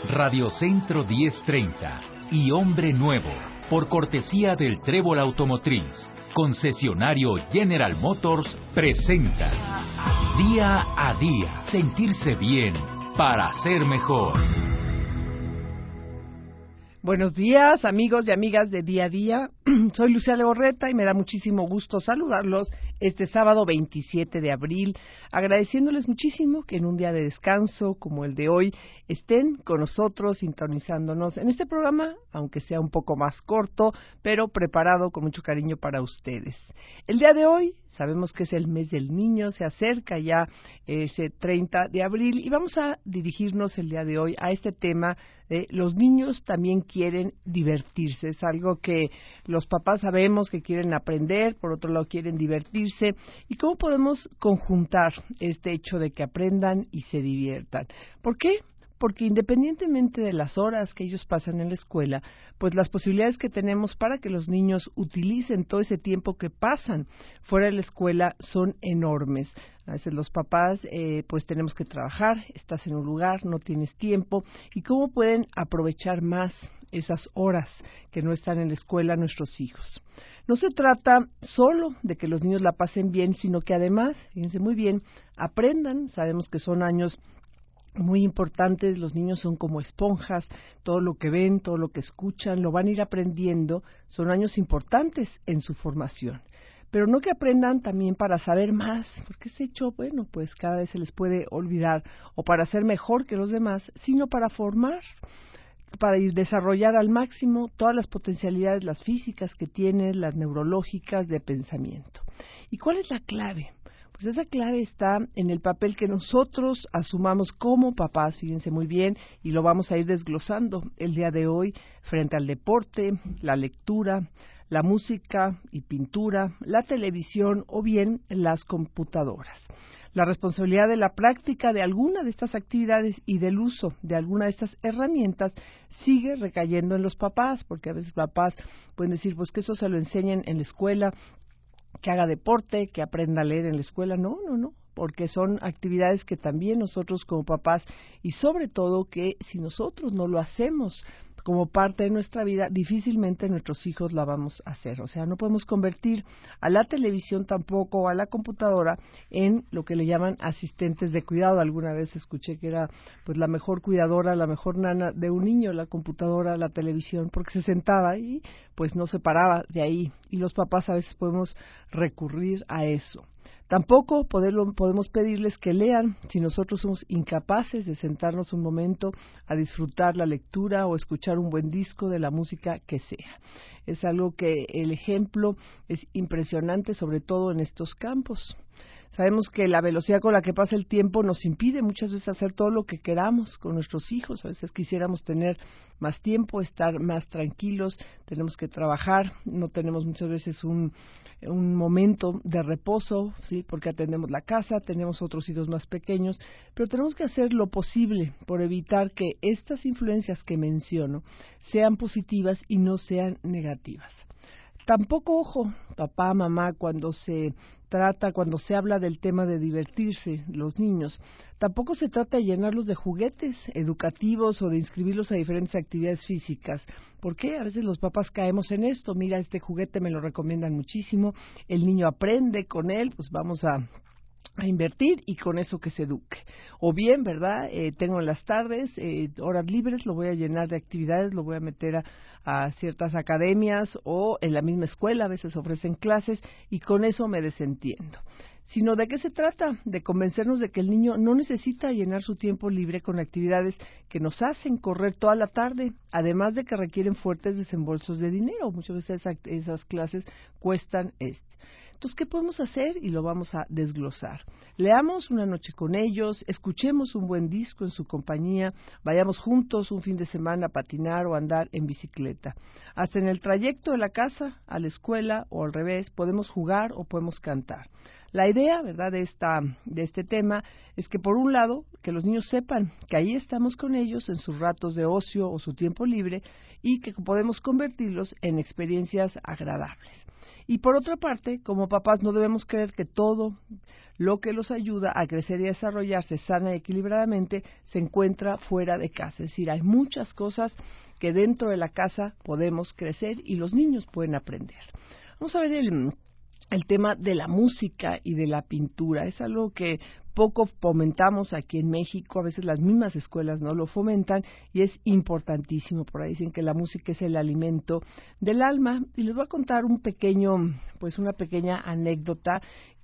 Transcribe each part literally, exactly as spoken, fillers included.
Radio Centro diez treinta y Hombre Nuevo, por cortesía del Trébol Automotriz, concesionario General Motors, presenta Día a Día, sentirse bien para ser mejor. Buenos días, amigos y amigas de Día a Día. Soy Lucía Legorreta y me da muchísimo gusto saludarlos este sábado veintisiete de abril, agradeciéndoles muchísimo que en un día de descanso como el de hoy estén con nosotros sintonizándonos en este programa, aunque sea un poco más corto, pero preparado con mucho cariño para ustedes. El día de hoy sabemos que es el mes del niño, se acerca ya ese treinta de abril y vamos a dirigirnos el día de hoy a este tema de los niños también quieren divertirse. Es algo que los papás sabemos que quieren aprender, por otro lado quieren divertirse. ¿Y cómo podemos conjuntar este hecho de que aprendan y se diviertan? ¿Por qué? Porque independientemente de las horas que ellos pasan en la escuela, pues las posibilidades que tenemos para que los niños utilicen todo ese tiempo que pasan fuera de la escuela son enormes. A veces los papás, eh, pues tenemos que trabajar, estás en un lugar, no tienes tiempo, y cómo pueden aprovechar más esas horas que no están en la escuela nuestros hijos. No se trata solo de que los niños la pasen bien, sino que además, fíjense muy bien, aprendan. Sabemos que son años muy importantes, los niños son como esponjas, todo lo que ven, todo lo que escuchan, lo van a ir aprendiendo, son años importantes en su formación. Pero no que aprendan también para saber más, porque ese hecho, bueno, pues cada vez se les puede olvidar, o para ser mejor que los demás, sino para formar, para ir desarrollar al máximo todas las potencialidades, las físicas que tienen, las neurológicas de pensamiento. ¿Y cuál es la clave? Pues esa clave está en el papel que nosotros asumamos como papás, fíjense muy bien, y lo vamos a ir desglosando el día de hoy frente al deporte, la lectura, la música y pintura, la televisión o bien las computadoras. La responsabilidad de la práctica de alguna de estas actividades y del uso de alguna de estas herramientas sigue recayendo en los papás, porque a veces papás pueden decir, pues que eso se lo enseñen en la escuela, que haga deporte, que aprenda a leer en la escuela. No, no, no, porque son actividades que también nosotros como papás, y sobre todo que si nosotros no lo hacemos como parte de nuestra vida, difícilmente nuestros hijos la vamos a hacer. O sea, no podemos convertir a la televisión tampoco o a la computadora en lo que le llaman asistentes de cuidado. Alguna vez escuché que era pues la mejor cuidadora, la mejor nana de un niño, la computadora, la televisión, porque se sentaba y pues no se paraba de ahí. Y los papás a veces podemos recurrir a eso. Tampoco poderlo, podemos pedirles que lean si nosotros somos incapaces de sentarnos un momento a disfrutar la lectura o escuchar un buen disco de la música que sea. Es algo que el ejemplo es impresionante, sobre todo en estos campos. Sabemos que la velocidad con la que pasa el tiempo nos impide muchas veces hacer todo lo que queramos con nuestros hijos. A veces quisiéramos tener más tiempo, estar más tranquilos, tenemos que trabajar, no tenemos muchas veces un, un momento de reposo, ¿sí? Porque atendemos la casa, tenemos otros hijos más pequeños, pero tenemos que hacer lo posible por evitar que estas influencias que menciono sean positivas y no sean negativas. Tampoco, ojo, papá, mamá, cuando se trata, cuando se habla del tema de divertirse los niños, tampoco se trata de llenarlos de juguetes educativos o de inscribirlos a diferentes actividades físicas. ¿Por qué? A veces los papás caemos en esto. Mira, este juguete me lo recomiendan muchísimo, el niño aprende con él, pues vamos a... a invertir y con eso que se eduque. O bien, ¿verdad? Eh, tengo en las tardes, eh, horas libres, lo voy a llenar de actividades, lo voy a meter a, a ciertas academias o en la misma escuela, a veces ofrecen clases y con eso me desentiendo. Sino ¿de qué se trata? De convencernos de que el niño no necesita llenar su tiempo libre con actividades que nos hacen correr toda la tarde, además de que requieren fuertes desembolsos de dinero. Muchas veces esas, esas clases cuestan este. Entonces, ¿qué podemos hacer? Y lo vamos a desglosar. Leamos una noche con ellos, escuchemos un buen disco en su compañía, vayamos juntos un fin de semana a patinar o andar en bicicleta. Hasta en el trayecto de la casa a la escuela o al revés, podemos jugar o podemos cantar. La idea, ¿verdad?, de esta de este tema es que, por un lado, que los niños sepan que ahí estamos con ellos en sus ratos de ocio o su tiempo libre y que podemos convertirlos en experiencias agradables. Y por otra parte, como papás no debemos creer que todo lo que los ayuda a crecer y a desarrollarse sana y equilibradamente se encuentra fuera de casa. Es decir, hay muchas cosas que dentro de la casa podemos crecer y los niños pueden aprender. Vamos a ver el, el tema de la música y de la pintura. Es algo que poco fomentamos aquí en México, a veces las mismas escuelas no lo fomentan y es importantísimo. Por ahí dicen que la música es el alimento del alma y les voy a contar un pequeño, pues una pequeña anécdota.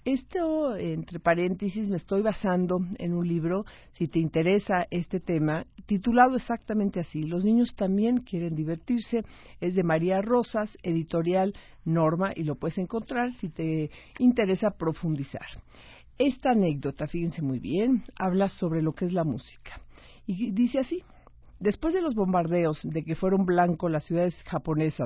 Esto, entre paréntesis, me estoy basando en un libro, si te interesa este tema, titulado exactamente así, Los niños también quieren divertirse, es de María Rosas, editorial Norma, y lo puedes encontrar si te interesa profundizar. Esta anécdota, fíjense muy bien, habla sobre lo que es la música. Y dice así: después de los bombardeos de que fueron blanco las ciudades japonesas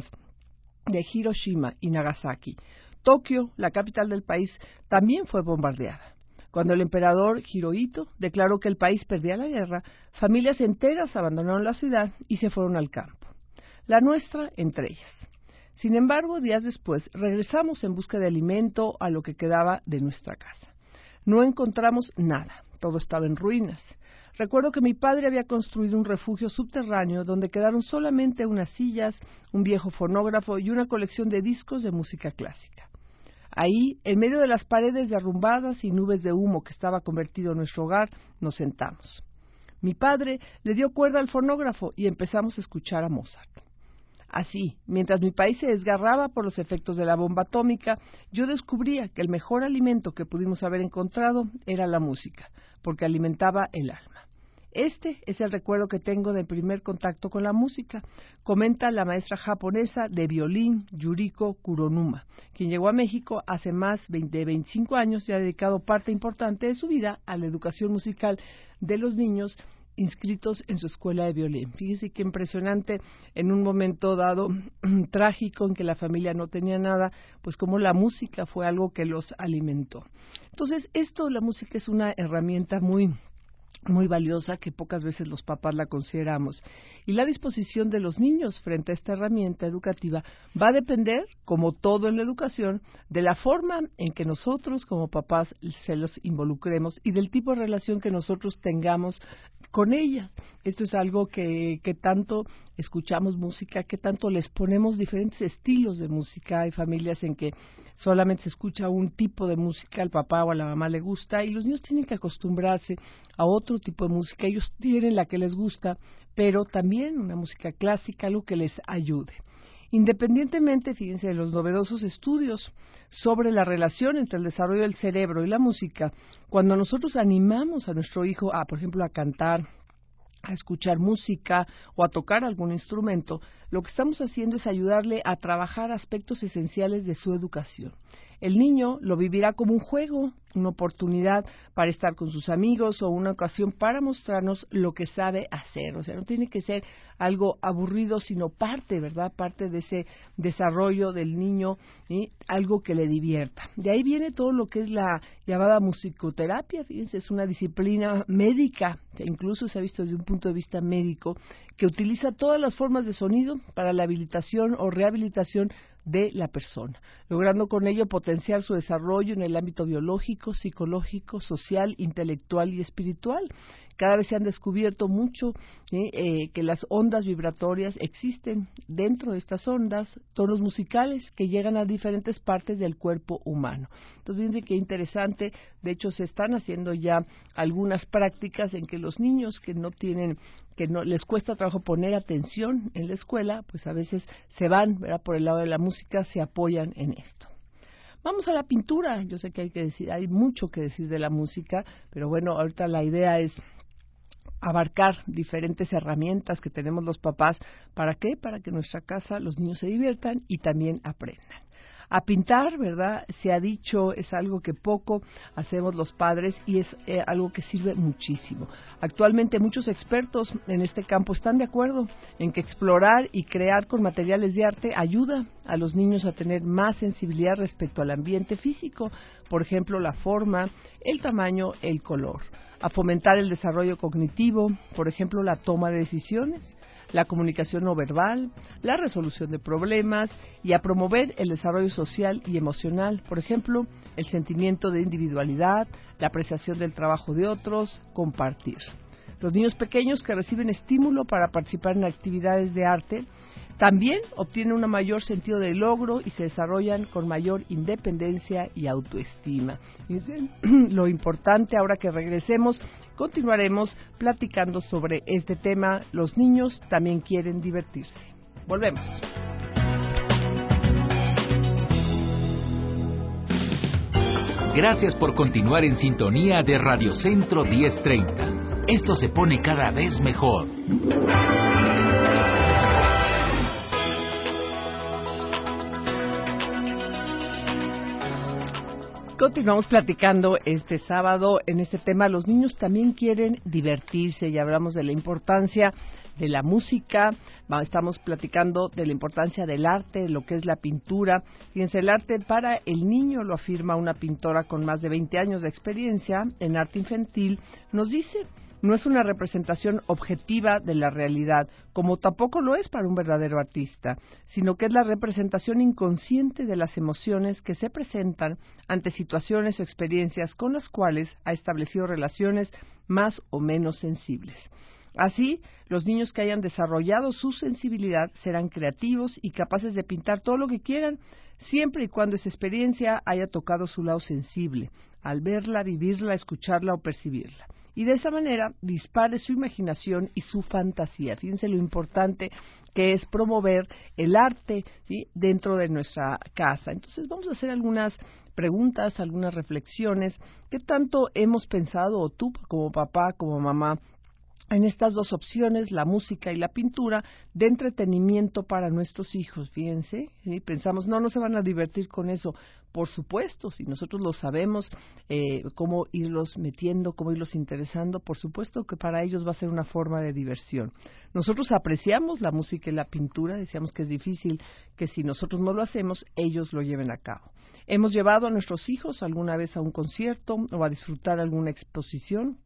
de Hiroshima y Nagasaki, Tokio, la capital del país, también fue bombardeada. Cuando el emperador Hirohito declaró que el país perdía la guerra, familias enteras abandonaron la ciudad y se fueron al campo. La nuestra entre ellas. Sin embargo, días después, regresamos en busca de alimento a lo que quedaba de nuestra casa. No encontramos nada, todo estaba en ruinas. Recuerdo que mi padre había construido un refugio subterráneo donde quedaron solamente unas sillas, un viejo fonógrafo y una colección de discos de música clásica. Ahí, en medio de las paredes derrumbadas y nubes de humo que estaba convertido en nuestro hogar, nos sentamos. Mi padre le dio cuerda al fonógrafo y empezamos a escuchar a Mozart. Así, mientras mi país se desgarraba por los efectos de la bomba atómica, yo descubría que el mejor alimento que pudimos haber encontrado era la música, porque alimentaba el alma. Este es el recuerdo que tengo del primer contacto con la música, comenta la maestra japonesa de violín Yuriko Kuronuma, quien llegó a México hace más de veinticinco años y ha dedicado parte importante de su vida a la educación musical de los niños inscritos en su escuela de violín. Fíjese qué impresionante, en un momento dado trágico en que la familia no tenía nada, pues como la música fue algo que los alimentó. Entonces, esto, la música es una herramienta muy muy valiosa que pocas veces los papás la consideramos. Y la disposición de los niños frente a esta herramienta educativa va a depender, como todo en la educación, de la forma en que nosotros como papás se los involucremos y del tipo de relación que nosotros tengamos con ellas. Esto es algo que, que tanto escuchamos música, que tanto les ponemos diferentes estilos de música. Hay familias en que solamente se escucha un tipo de música, al papá o a la mamá le gusta, y los niños tienen que acostumbrarse a otro tipo de música. Ellos tienen la que les gusta, pero también una música clásica, algo que les ayude. Independientemente, fíjense, de los novedosos estudios sobre la relación entre el desarrollo del cerebro y la música, cuando nosotros animamos a nuestro hijo a, por ejemplo, a cantar, a escuchar música o a tocar algún instrumento, lo que estamos haciendo es ayudarle a trabajar aspectos esenciales de su educación. El niño lo vivirá como un juego, una oportunidad para estar con sus amigos o una ocasión para mostrarnos lo que sabe hacer. O sea, no tiene que ser algo aburrido, sino parte, ¿verdad? Parte de ese desarrollo del niño, ¿sí? Algo que le divierta. De ahí viene todo lo que es la llamada musicoterapia. Fíjense, es una disciplina médica, que incluso se ha visto desde un punto de vista médico, que utiliza todas las formas de sonido para la habilitación o rehabilitación de la persona, logrando con ello potenciar su desarrollo en el ámbito biológico, psicológico, social, intelectual y espiritual. Cada vez se han descubierto mucho ¿eh? Eh, que las ondas vibratorias existen dentro de estas ondas, tonos musicales que llegan a diferentes partes del cuerpo humano. Entonces, fíjense qué interesante. De hecho, se están haciendo ya algunas prácticas en que los niños que no tienen, que no les cuesta trabajo poner atención en la escuela, pues a veces se van, ¿verdad? Por el lado de la música, se apoyan en esto. Vamos a la pintura. Yo sé que hay que decir, hay mucho que decir de la música, pero bueno, ahorita la idea es abarcar diferentes herramientas que tenemos los papás. ¿Para qué? Para que en nuestra casa los niños se diviertan y también aprendan. a pintar, ¿verdad? Se ha dicho, es algo que poco hacemos los padres y es eh, algo que sirve muchísimo. Actualmente muchos expertos en este campo están de acuerdo en que explorar y crear con materiales de arte ayuda a los niños a tener más sensibilidad respecto al ambiente físico, por ejemplo, la forma, el tamaño, el color, a fomentar el desarrollo cognitivo, por ejemplo, la toma de decisiones, la comunicación no verbal, la resolución de problemas y a promover el desarrollo social y emocional, por ejemplo, el sentimiento de individualidad, la apreciación del trabajo de otros, compartir. Los niños pequeños que reciben estímulo para participar en actividades de arte también obtienen un mayor sentido de logro y se desarrollan con mayor independencia y autoestima. Fíjense lo importante. Ahora que regresemos, continuaremos platicando sobre este tema. Los niños también quieren divertirse. Volvemos. Gracias por continuar en sintonía de Radio Centro diez treinta. Esto se pone cada vez mejor. Continuamos platicando este sábado en este tema. Los niños también quieren divertirse y hablamos de la importancia de la música. Estamos platicando de la importancia del arte, de lo que es la pintura. Fíjense, el arte para el niño, lo afirma una pintora con más de veinte años de experiencia en arte infantil, nos dice: no es una representación objetiva de la realidad, como tampoco lo es para un verdadero artista, sino que es la representación inconsciente de las emociones que se presentan ante situaciones o experiencias con las cuales ha establecido relaciones más o menos sensibles. Así, los niños que hayan desarrollado su sensibilidad serán creativos y capaces de pintar todo lo que quieran, siempre y cuando esa experiencia haya tocado su lado sensible, al verla, vivirla, escucharla o percibirla. Y de esa manera dispare su imaginación y su fantasía. Fíjense lo importante que es promover el arte, ¿sí?, dentro de nuestra casa. Entonces vamos a hacer algunas preguntas, algunas reflexiones. ¿Qué tanto hemos pensado, o tú como papá, como mamá, en estas dos opciones, la música y la pintura, de entretenimiento para nuestros hijos? Fíjense, ¿sí? Pensamos, no, no se van a divertir con eso. Por supuesto, si nosotros lo sabemos, eh, cómo irlos metiendo, cómo irlos interesando, por supuesto que para ellos va a ser una forma de diversión. Nosotros apreciamos la música y la pintura, decíamos que es difícil que si nosotros no lo hacemos, ellos lo lleven a cabo. Hemos llevado a nuestros hijos alguna vez a un concierto o a disfrutar alguna exposición.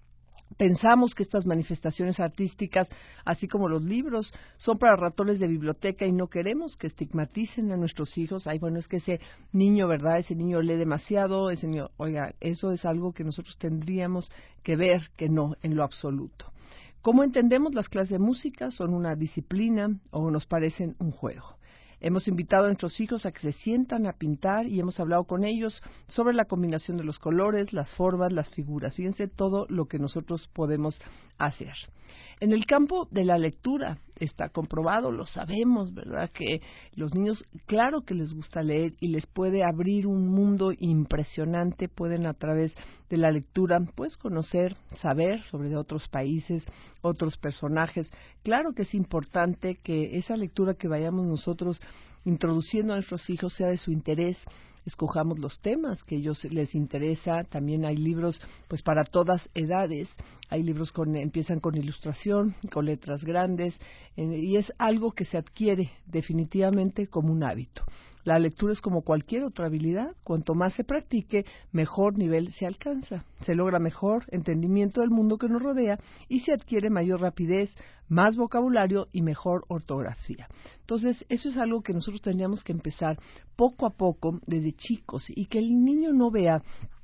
Pensamos que estas manifestaciones artísticas, así como los libros, son para ratones de biblioteca y no queremos que estigmaticen a nuestros hijos. Ay, bueno, es que ese niño, ¿verdad? Ese niño lee demasiado, ese niño, oiga, eso es algo que nosotros tendríamos que ver que no, en lo absoluto. ¿Cómo entendemos las clases de música? ¿Son una disciplina o nos parecen un juego? Hemos invitado a nuestros hijos a que se sientan a pintar y hemos hablado con ellos sobre la combinación de los colores, las formas, las figuras. Fíjense todo lo que nosotros podemos hacer. En el campo de la lectura está comprobado, lo sabemos, ¿verdad?, que los niños, claro que les gusta leer y les puede abrir un mundo impresionante. Pueden a través de la lectura, pues, conocer, saber sobre otros países, otros personajes. Claro que es importante que esa lectura que vayamos nosotros introduciendo a nuestros hijos sea de su interés. Escojamos los temas que a ellos les interesa. También hay libros, pues, para todas edades. Hay libros con empiezan con ilustración, con letras grandes, eh, y es algo que se adquiere definitivamente como un hábito. La lectura es como cualquier otra habilidad. Cuanto más se practique, mejor nivel se alcanza. Se logra mejor entendimiento del mundo que nos rodea y se adquiere mayor rapidez, más vocabulario y mejor ortografía. Entonces, eso es algo que nosotros tendríamos que empezar poco a poco desde chicos y que el niño no vea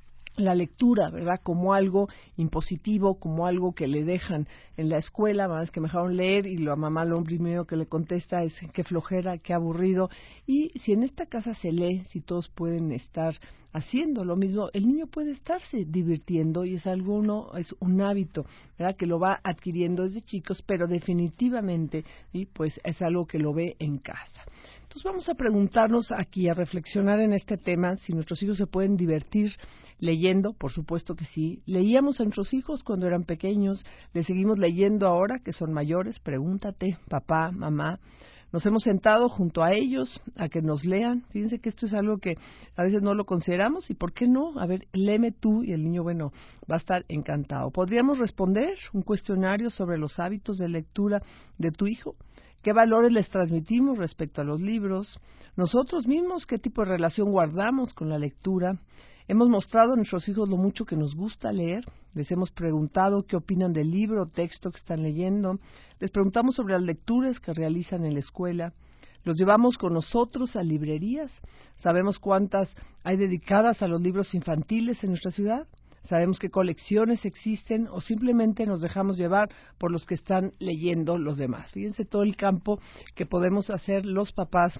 la lectura, ¿verdad?, como algo impositivo, como algo que le dejan en la escuela. Mamá, es que me dejaron leer, y la mamá lo primero que le contesta es qué flojera, qué aburrido. Y si en esta casa se lee, si todos pueden estar haciendo lo mismo, el niño puede estarse divirtiendo y es algo, no, es un hábito, ¿verdad?, que lo va adquiriendo desde chicos, pero definitivamente, y pues es algo que lo ve en casa. Entonces vamos a preguntarnos aquí, a reflexionar en este tema, si nuestros hijos se pueden divertir leyendo. Por supuesto que sí. Leíamos a nuestros hijos cuando eran pequeños, les seguimos leyendo ahora que son mayores. Pregúntate, papá, mamá. Nos hemos sentado junto a ellos a que nos lean. Fíjense que esto es algo que a veces no lo consideramos y ¿por qué no? A ver, léeme tú y el niño, bueno, va a estar encantado. Podríamos responder un cuestionario sobre los hábitos de lectura de tu hijo. ¿Qué valores les transmitimos respecto a los libros? Nosotros mismos, ¿qué tipo de relación guardamos con la lectura? Hemos mostrado a nuestros hijos lo mucho que nos gusta leer. Les hemos preguntado qué opinan del libro o texto que están leyendo. Les preguntamos sobre las lecturas que realizan en la escuela. Los llevamos con nosotros a librerías. ¿Sabemos cuántas hay dedicadas a los libros infantiles en nuestra ciudad? ¿Sabemos qué colecciones existen o simplemente nos dejamos llevar por los que están leyendo los demás? Fíjense todo el campo que podemos hacer los papás,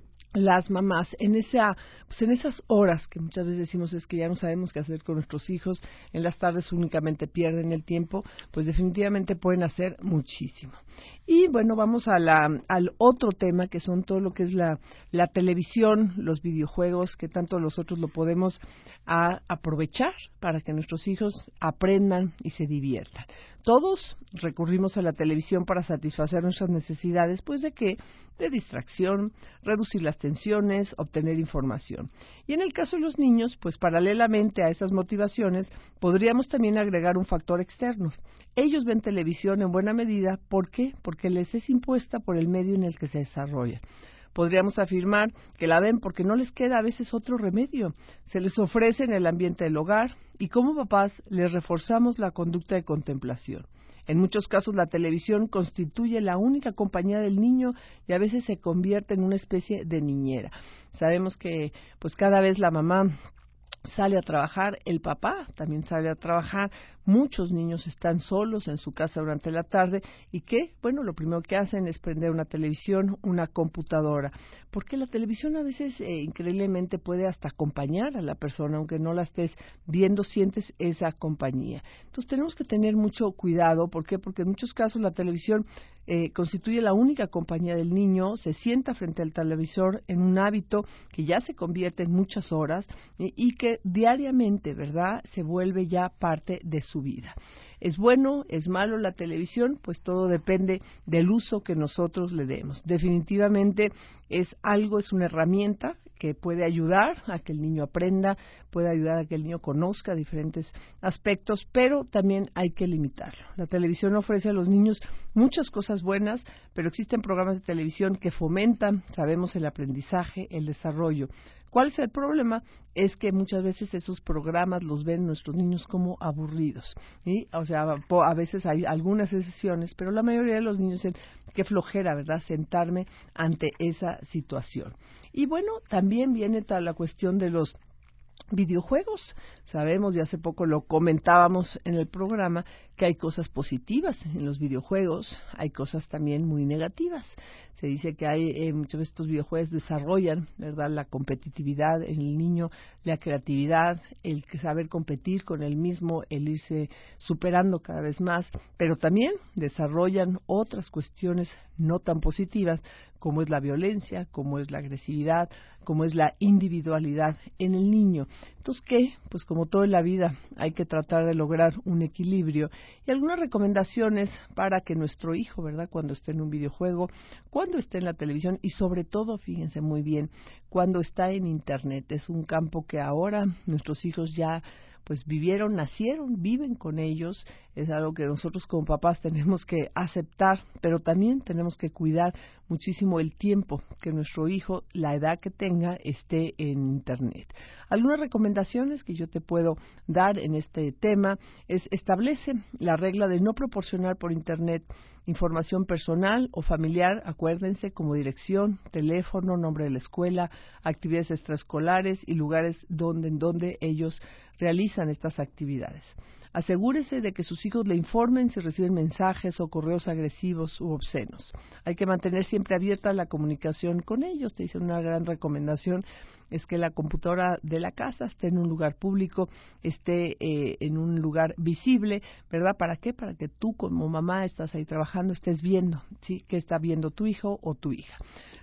las mamás, en esa, pues en esas horas que muchas veces decimos es que ya no sabemos qué hacer con nuestros hijos, en las tardes únicamente pierden el tiempo, pues definitivamente pueden hacer muchísimo. Y bueno, vamos a la, al otro tema, que son todo lo que es la, la televisión, los videojuegos, que tanto nosotros lo podemos a, aprovechar para que nuestros hijos aprendan y se diviertan. Todos recurrimos a la televisión para satisfacer nuestras necesidades, pues de qué, de distracción, reducir las tensiones, obtener información. Y en el caso de los niños, pues paralelamente a esas motivaciones, podríamos también agregar un factor externo. Ellos ven televisión en buena medida, ¿por qué? Porque les es impuesta por el medio en el que se desarrolla. Podríamos afirmar que la ven porque no les queda a veces otro remedio. Se les ofrece en el ambiente del hogar y como papás les reforzamos la conducta de contemplación. En muchos casos la televisión constituye la única compañía del niño y a veces se convierte en una especie de niñera. Sabemos que pues cada vez la mamá sale a trabajar, el papá también sale a trabajar, muchos niños están solos en su casa durante la tarde y que, bueno, lo primero que hacen es prender una televisión, una computadora, porque la televisión a veces eh, increíblemente puede hasta acompañar a la persona, aunque no la estés viendo, sientes esa compañía. Entonces tenemos que tener mucho cuidado, ¿por qué? Porque en muchos casos la televisión Eh, constituye la única compañía del niño, se sienta frente al televisor en un hábito que ya se convierte en muchas horas eh, y que diariamente, ¿verdad?, se vuelve ya parte de su vida. ¿Es bueno, es malo la televisión? Pues todo depende del uso que nosotros le demos. Definitivamente es algo, es una herramienta que puede ayudar a que el niño aprenda, puede ayudar a que el niño conozca diferentes aspectos, pero también hay que limitarlo. La televisión ofrece a los niños muchas cosas buenas, pero existen programas de televisión que fomentan, sabemos, el aprendizaje, el desarrollo. ¿Cuál es el problema? Es que muchas veces esos programas los ven nuestros niños como aburridos, ¿sí? O sea, a veces hay algunas excepciones, pero la mayoría de los niños dicen, qué flojera, ¿verdad?, sentarme ante esa situación. Y bueno, también viene toda la cuestión de los videojuegos. Sabemos, y hace poco lo comentábamos en el programa, que hay cosas positivas en los videojuegos, hay cosas también muy negativas. Se dice que hay eh, muchos de estos videojuegos desarrollan, ¿verdad?, la competitividad en el niño, la creatividad, el saber competir con él mismo, el irse superando cada vez más, pero también desarrollan otras cuestiones no tan positivas, como es la violencia, como es la agresividad, como es la individualidad en el niño. Entonces, ¿qué? Pues como todo en la vida, hay que tratar de lograr un equilibrio y algunas recomendaciones para que nuestro hijo, ¿verdad?, cuando esté en un videojuego, cuando esté en la televisión y sobre todo, fíjense muy bien, cuando está en Internet. Es un campo que ahora nuestros hijos ya pues vivieron, nacieron, viven con ellos, es algo que nosotros como papás tenemos que aceptar, pero también tenemos que cuidar muchísimo el tiempo que nuestro hijo, la edad que tenga, esté en Internet. Algunas recomendaciones que yo te puedo dar en este tema es establece la regla de no proporcionar por Internet información personal o familiar, acuérdense, como dirección, teléfono, nombre de la escuela, actividades extraescolares y lugares donde en donde ellos realizan estas actividades. Asegúrese de que sus hijos le informen si reciben mensajes o correos agresivos u obscenos. Hay que mantener siempre abierta la comunicación con ellos. Te dicen una gran recomendación es que la computadora de la casa esté en un lugar público, esté eh, en un lugar visible, ¿verdad? ¿Para qué? Para que tú como mamá estás ahí trabajando, estés viendo, ¿sí?, qué está viendo tu hijo o tu hija.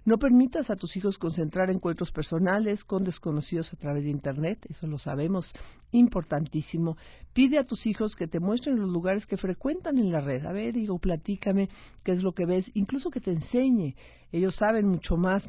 No permitas a tus hijos concentrar encuentros personales con desconocidos a través de Internet, eso lo sabemos, importantísimo. Pide a tus hijos que te muestren los lugares que frecuentan en la red. A ver, digo, platícame qué es lo que ves, incluso que te enseñe. Ellos saben mucho más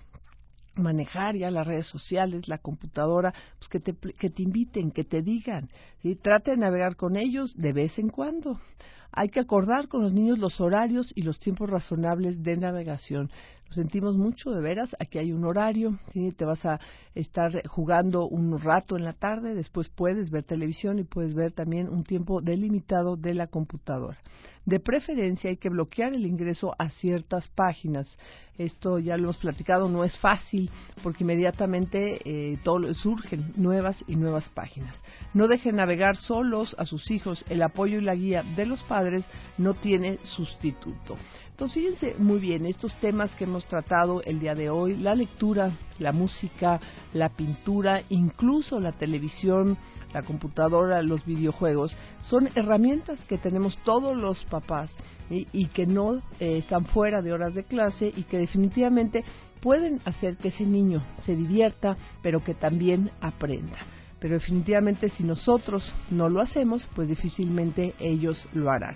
manejar ya las redes sociales, la computadora, pues que te, que te inviten, que te digan, ¿sí? Trate de navegar con ellos de vez en cuando. Hay que acordar con los niños los horarios y los tiempos razonables de navegación. Lo sentimos mucho, de veras, aquí hay un horario, ¿sí? Te vas a estar jugando un rato en la tarde, después puedes ver televisión y puedes ver también un tiempo delimitado de la computadora. De preferencia hay que bloquear el ingreso a ciertas páginas. Esto ya lo hemos platicado, no es fácil porque inmediatamente eh, todo, surgen nuevas y nuevas páginas. No dejen navegar solos a sus hijos, el apoyo y la guía de los padres no tiene sustituto. Entonces fíjense muy bien estos temas que hemos tratado el día de hoy, la lectura, la música, la pintura, incluso la televisión, la computadora, los videojuegos, son herramientas que tenemos todos los papás y, y que no eh, están fuera de horas de clase y que definitivamente pueden hacer que ese niño se divierta, pero que también aprenda. Pero definitivamente si nosotros no lo hacemos, pues difícilmente ellos lo harán.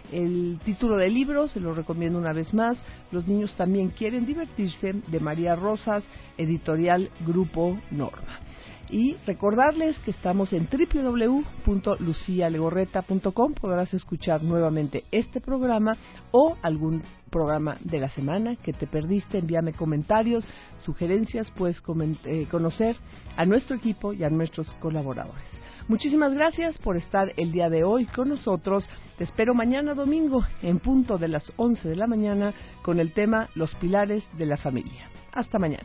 El título del libro, se lo recomiendo una vez más, Los niños también quieren divertirse, de María Rosas, editorial Grupo Norma. Y recordarles que estamos en doble u doble u doble u punto lucia legorreta punto com. Podrás escuchar nuevamente este programa o algún programa de la semana que te perdiste. Envíame comentarios, sugerencias, puedes coment- eh, conocer a nuestro equipo y a nuestros colaboradores. Muchísimas gracias por estar el día de hoy con nosotros. Te espero mañana domingo en punto de las once de la mañana con el tema Los pilares de la familia. Hasta mañana.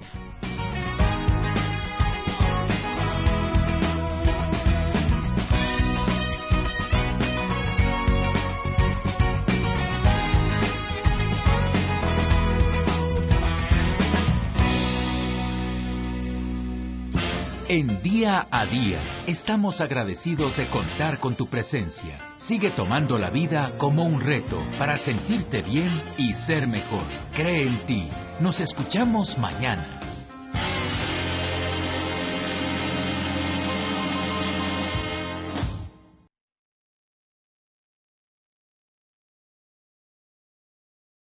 En Día a Día, estamos agradecidos de contar con tu presencia. Sigue tomando la vida como un reto para sentirte bien y ser mejor. Cree en ti. Nos escuchamos mañana.